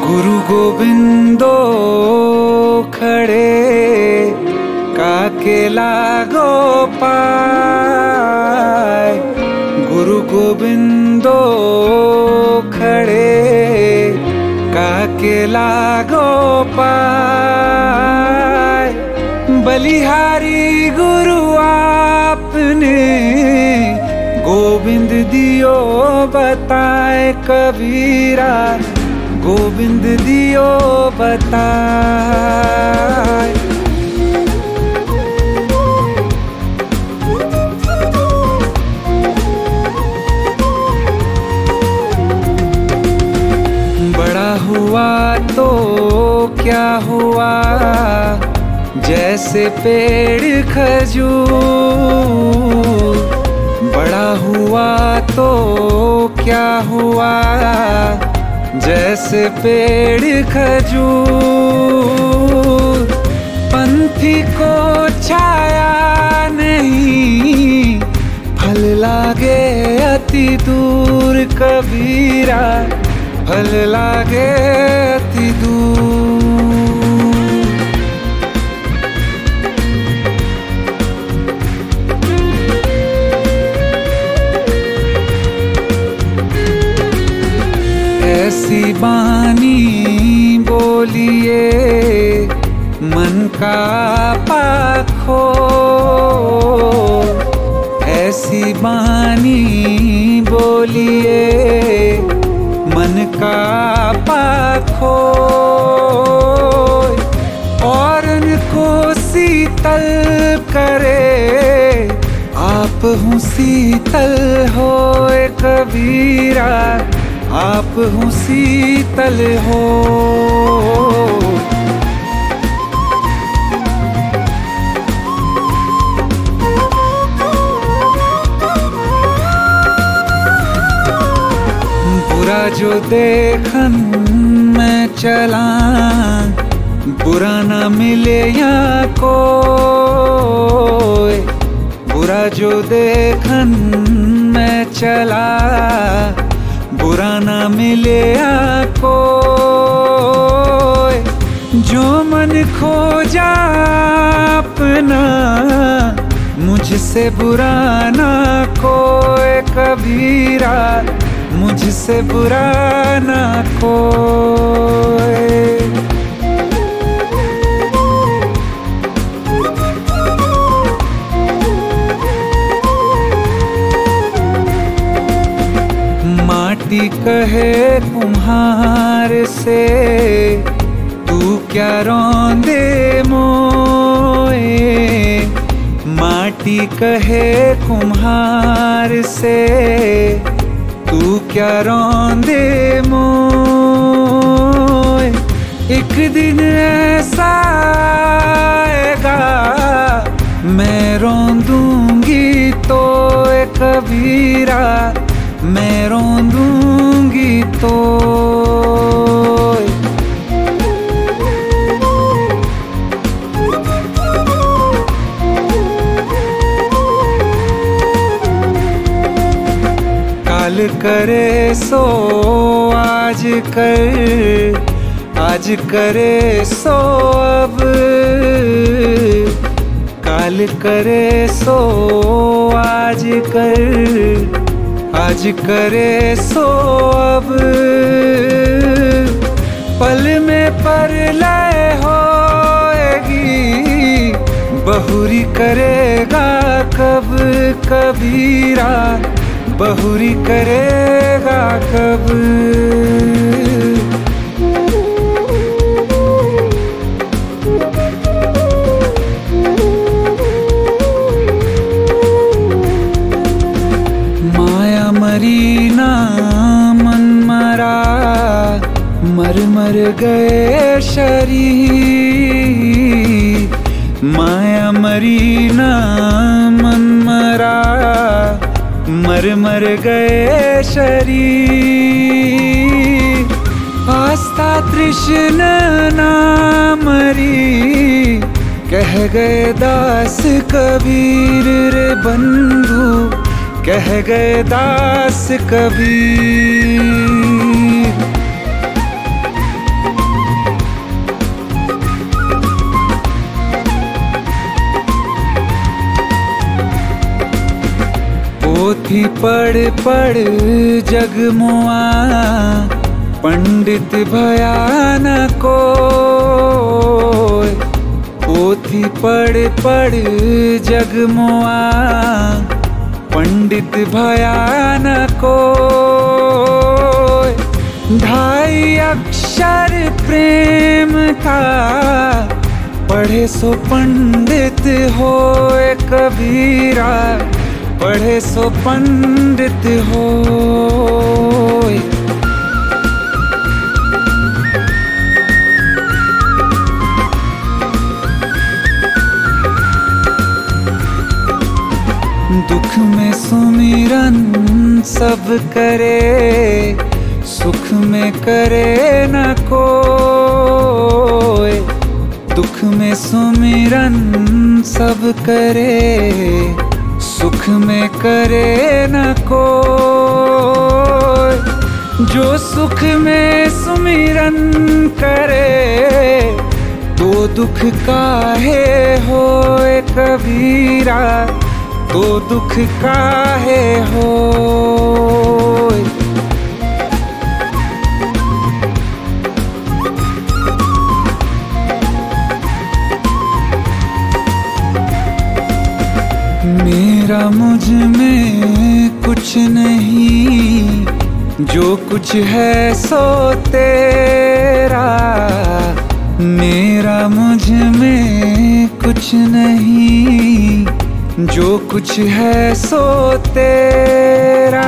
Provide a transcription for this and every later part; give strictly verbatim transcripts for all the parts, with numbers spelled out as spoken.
गुरु गोविंदो खड़े काके लागो पाय। गुरु गोविंदो खड़े काके लागो पाय। बलिहारी गुरु आपने गोविंद दियो बताए कबीरा, गोविंद दियो बताए। बड़ा हुआ तो क्या हुआ, जैसे पेड़ खजूर। बड़ा हुआ तो क्या हुआ, जैसे पेड़ खजूर। पंथी को छाया नहीं, फल लागे अति दूर कबीरा, फल लागे अति दूर। ऐसी बानी बोलिए मन का पाखो, ऐसी बानी बोलिए मन का पाखो। और उनको शीतल करे, आप हूँ शीतल होए कबीरा, आप हूँ शीतल हो। बुरा जो देखन मैं चला, बुरा न मिले यहाँ कोई। बुरा जो देखन मैं चला, बुरा न मिले कोई। जो मन खोजा अपना, मुझसे बुरा ना कोई कबीरा, मुझसे बुरा ना कोई। माटी कहे कुम्हार से, तू क्या रौंदे मोए। माटी कहे कुम्हार से, तू क्या रौंदे मोए। एक दिन ऐसा आएगा, मैं रौंदूंगी तो कबीरा, मैं रौंदूंगी तो। काल करे सो आज कर, आज करे सो अब। काल करे सो आज कर, आज करे सो अब। पल में परलय होएगी, बहुरी करेगा कब कबीरा, बहुरी करेगा कब। माया मरी ना मन मरा, मर मर गए शरीर। माया मरी ना मन मरा, मर मर गए शरीर। आस्था तृष्णा ना मरी, कह गए दास कबीर रे बंधु, कह गए दास कबीर। पोथी पढ़ पढ़ जगमुआ पंडित भयान कोय। पोथी पढ़ पढ़ जगमुआ पंडित भयान कोय। ढाई अक्षर प्रेम था पढ़े सो पंडित होए कबीरा, पढ़े सो पंडित होए। दुख में सुमिरन सब करे, सुख में करे न कोय। दुख में सुमिरन सब करे, सुख में करे न कोय। जो सुख में सुमिरन करे, तो दुख काहे होए कबीरा, तो दुख काहे होए। मेरा मुझ में कुछ नहीं, जो कुछ है सो तेरा। मेरा मुझ में कुछ नहीं, जो कुछ है सो तेरा।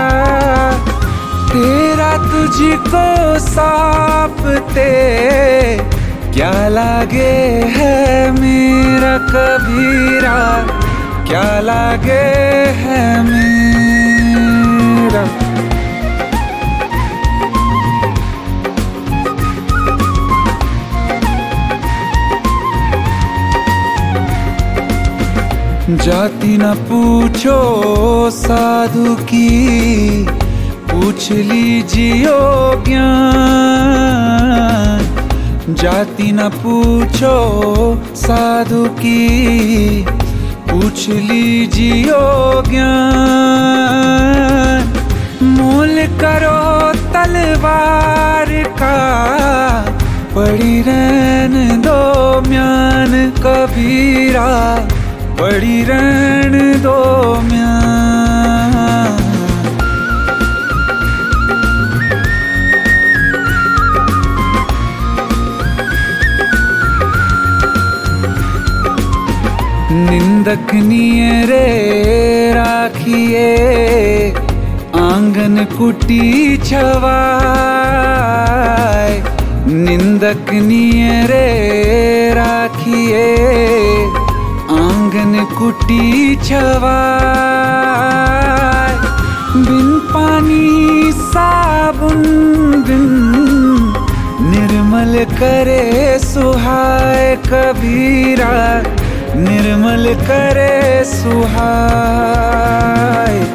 तेरा तुझको सौंपते क्या लागे है मेरा कबीरा, क्या लागे है मेरा। जाति न पूछो साधु की, पूछ लीजियो ज्ञान। जाति न पूछो साधु की, पूछ लीजियो ज्ञान। मोल करो तलवार का, पड़ी रहन दो म्यान कबीरा, पड़ी रहन दो म्यान। निंदक नियरे राखिए, आंगन कुटी छवाए। निंदक नियरे राखिए, आंगन कुटी छवाए। बिन पानी साबुन बिन, निर्मल करे सुहाए कबीरा, निर्मल करे सुहाए।